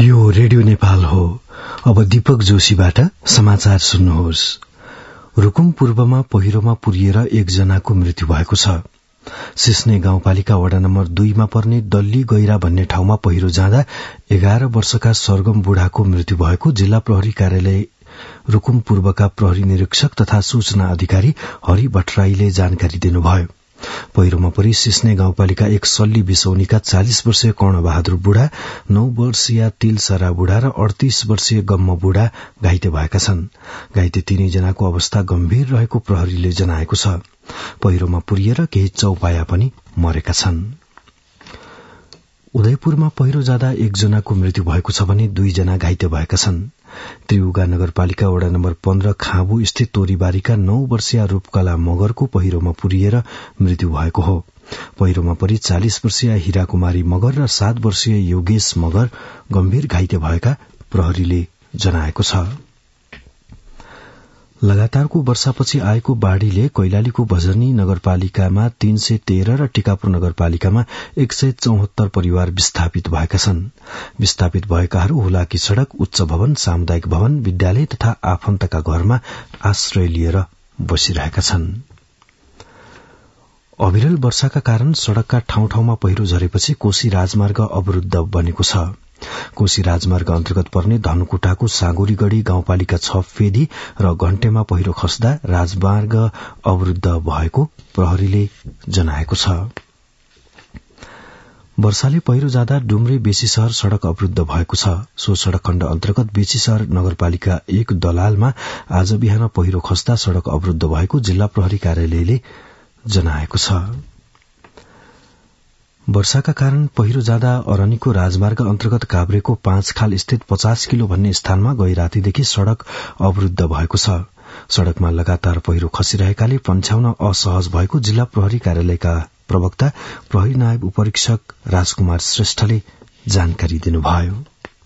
यो रेडियो नेपाल हो। अब दीपक जोशीबाट समाचार सुन्नुहोस्। रुकुम पूर्वमा पहिरोमा पुरिएर एकजनाको मृत्यु भएको छ। सिस्ने गाउँपालिका वडा नम्बर 2 मा पर्ने दल्ली गैरा भन्ने ठाउँमा पहिरो जाँदा 11 वर्षका सरगम बुढाको मृत्यु भएको जिल्ला प्रहरी कार्यालय रुकुम पूर्वका प्रहरी निरीक्षक तथा सूचना अधिकारी हरि भट्टराईले जानकारी दिनुभयो। पहिरोमा परि सिस्ने गाउँपालिका 1 सल्ली बिसौनीका 40 वर्षीय कर्णबहादुर बुढा, 9 वर्षीय तिलसरा बुढा र 38 वर्षीय गम्म बुढा घाइते भएका छन्। घाइते तीनैजनाको अवस्था गम्भीर रहेको प्रहरीले जनाएको छ। पहिरोमा पुरिएर केही चौपाया पनि मरेका छन्। उदयपुरमा पहिरो जाँदा एकजनाको मृत्यु भएको छ भने 2 जना घाइते भएका छन्। त्रिउगा नगरपालिका वडा नम्बर 15 खाँबु स्थित तोरीबारीका 9 वर्षीय रूपकला मगरको पहिरोमा पुरिएर मृत्यु भएको हो। पहिरोमा परि 40 वर्षीय हीरा कुमारी मगर र 7 वर्षीय योगेश मगर गम्भीर घाइते भएका प्रहरीले जनाएको छ। लगातारको वर्षापछि आएको बाढ़ीले कैलालीको भजनी नगरपालिकामा 313 र टिकापुर नगरपालिकामा 174 परिवार विस्थापित भएका छन्। विस्थापित भएकाहरू हुलाकी सड़क, उच्च भवन, सामुदायिक भवन, विद्यालय तथा आफन्तका घरमा आश्रय लिएर बसिरहेका छन्। अविरल वर्षाका कारण सड़कका ठाउँ ठाउँमा पहिरो झरेपछि कोशी राजमार्ग अवरूद्ध बनेको छ। कोशी राजमार्ग अन्तर्गत पर्ने धनुकुटाको सागुरीगढ़ी गाउँपालिका 6 फेदी र घण्टेमा पहिरो खस्दा राजमार्ग अवरूद्ध भएको प्रहरीले जनाएको छ। वर्षाले पहिरो जाँदा डुम्रे बेसी शहर सड़क अवरूद्ध भएको छ। सो सड़क खण्ड अन्तर्गत बेसी शहर नगरपालिका 1 दलालमा आज बिहान पहिरो खस्दा सड़क अवरूद्ध भएको जिल्ला प्रहरी कार्यालयले जनाएको छ। वर्षाका कारण पहिरो जाँदा अरनीको राजमार्ग अन्तर्गत काभ्रेको 5 खाल स्थित 50 किलो भन्ने स्थानमा गै रातीदेखि सड़क अवरूद्ध भएको छ। सड़कमा लगातार पहिरो खसिरहेकाले पन्छाउन असहज भएको जिल्ला प्रहरी कार्यालयका प्रवक्ता प्रहरी नायब उपरीक्षक राजकुमार श्रेष्ठले जानकारी दिनुभयो।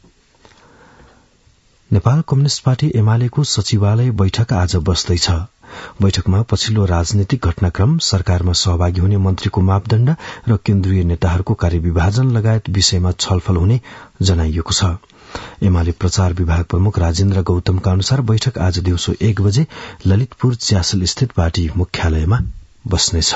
नेपाल कम्युनिष्ट पार्टी एमालेको सचिवालय बैठक आज बस्दैछ। बैठकमा पछिल्लो राजनीतिक घटनाक्रम, सरकारमा सहभागी हुने मन्त्रीको मापदण्ड र केन्द्रीय नेताहरूको कार्यविभाजन लगायत विषयमा छलफल हुने जनाइएको छ। एमाले प्रचार विभाग प्रमुख राजेन्द्र गौतमका अनुसार बैठक आज दिउँसो 1 बजे ललितपुर च्यासल स्थित पार्टी मुख्यालयमा बस्नेछ।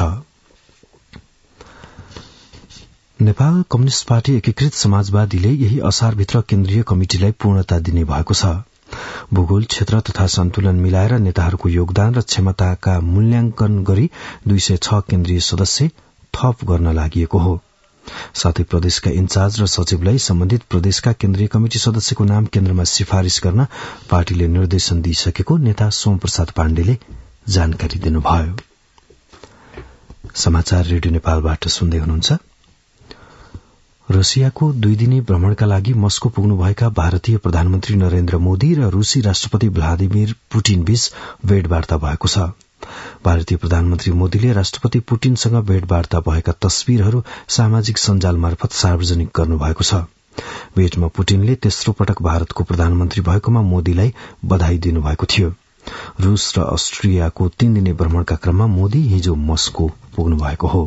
नेपाल कम्युनिष्ट पार्टी एकीकृत समाजवादीले यही असारभित्र केन्द्रीय कमिटिलाई पूर्णता दिने भएको छ। भूगोल, क्षेत्र तथा सन्तुलन मिलाएर नेताहरूको योगदान र क्षमताका मूल्याङ्कन गरी 206 केन्द्रीय सदस्य थप गर्न लागिएको हो। साथै प्रदेशका इन्चार्ज र सचिवलाई सम्बन्धित प्रदेशका केन्द्रीय कमिटि सदस्यको नाम केन्द्रमा सिफारिश गर्न पार्टीले निर्देशन दिइसकेको नेता सोमप्रसाद पाण्डेले जानकारी दिनुभयो। समाचार रेडियो नेपालबाट सुन्दै हुनुहुन्छ। रसियाको 2 दिने भ्रमणका लागि मस्को पुग्नुभएका भारतीय प्रधानमन्त्री नरेन्द्र मोदी र रूसी राष्ट्रपति भ्लादिमिर पुटिन बीच भेटवार्ता भएको छ। भारतीय प्रधानमन्त्री मोदीले राष्ट्रपति पुटिनसँग भेटवार्ता भएका तस्विरहरू सामाजिक सञ्जाल मार्फत सार्वजनिक गर्नुभएको छ। भेटमा पुटिनले तेस्रो पटक भारतको प्रधानमन्त्री भएकोमा मोदीलाई बधाई दिनुभएको थियो। रूस र अस्ट्रियाको 3 दिने भ्रमणका क्रममा मोदी हिजो मस्को पुग्नुभएको हो।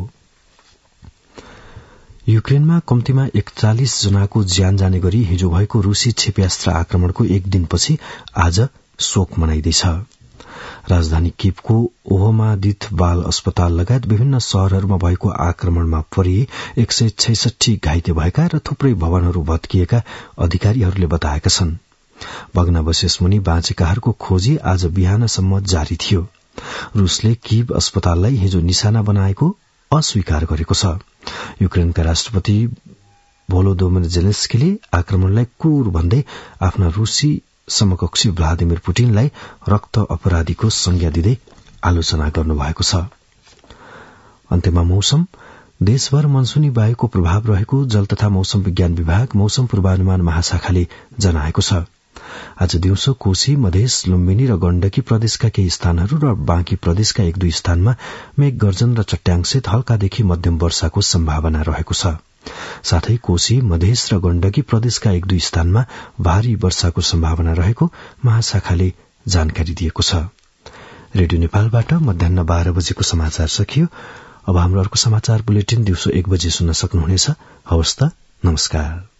युक्रेनमा कम्तीमा 41 जनाको ज्यान जाने गरी हिजो भएको रूसी क्षेप्यास्त्र आक्रमणको 1 दिनपछि आज शोक मनाइँदैछ। राजधानी कीवको ओहमादित बाल अस्पताल लगायत विभिन्न शहरहरूमा भएको आक्रमणमा परि 166 घाइते भएका र थुप्रै भवनहरू भत्किएका अधिकारीहरूले बताएका छन्। भग्नावशेष मुनि बाँचेकाहरूको खोजी आज बिहानसम्म जारी थियो। रूसले कीव अस्पताललाई हिजो निशाना बनाएको अस्वीकार गरेको छ। युक्रेनका राष्ट्रपति भोलोदोमिर जेलेन्स्कीले आक्रमणलाई क्रूर भन्दै आफ्ना रूसी समकक्षी भ्लादिमिर पुटिनलाई रक्त अपराधीको संज्ञा दिँदै आलोचना गर्नुभएको छ। अन्त्यमा मौसम। देशभर मनसुनी वायुको प्रभाव रहेको जल तथा मौसम विज्ञान विभाग मौसम पूर्वानुमान महाशाखाले जनाएको छ। आज दिउँसो कोशी, मधेस, लुम्बिनी र गण्डकी प्रदेशका केही स्थानहरू र बाँकी प्रदेशका 1-2 स्थानमा मेघ गर्जन र चट्याङसहित हल्कादेखि मध्यम वर्षाको सम्भावना रहेको छ। साथै कोशी, मधेस र गण्डकी प्रदेशका 1-2 स्थानमा भारी वर्षाको सम्भावना रहेको महाशाखाले जानकारी दिएको छ। रेडियो नेपालबाट मध्याह्न 12 बजेको समाचार सकियो। अब हाम्रो अर्को समाचार बुलेटिन दिउँसो 1 बजे सुन्न सक्नुहुनेछ। हवस् त, नमस्कार।